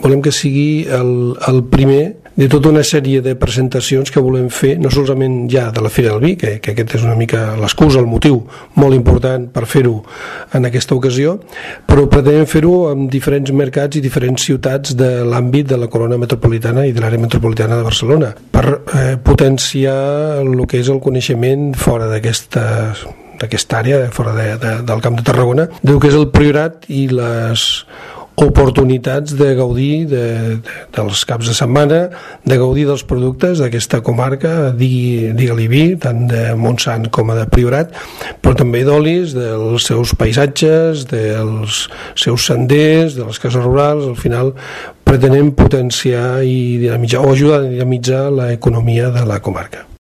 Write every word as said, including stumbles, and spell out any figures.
volem que sigui el, el primer de tota una sèrie de presentacions que volem fer, no solament ja de la Fira del Vi, que, que aquest és una mica l'excusa, el motiu molt important per fer-ho en aquesta ocasió, però pretenem fer-ho en diferents mercats i diferents ciutats de l'àmbit de la corona metropolitana i de l'àrea metropolitana de Barcelona, per eh, potenciar el que és el coneixement fora d'aquesta d'aquesta àrea, fora de, de, del Camp de Tarragona, del que és el Priorat i les oportunitats de gaudir de, de, dels caps de setmana, de gaudir dels productes d'aquesta comarca, digui, digue-li vi, tant de Montsant com de Priorat, però també d'olis, dels seus paisatges, dels seus senders, de les cases rurals. Al final pretenem potenciar i dinamitzar, o ajudar a dinamitzar l'economia de la comarca.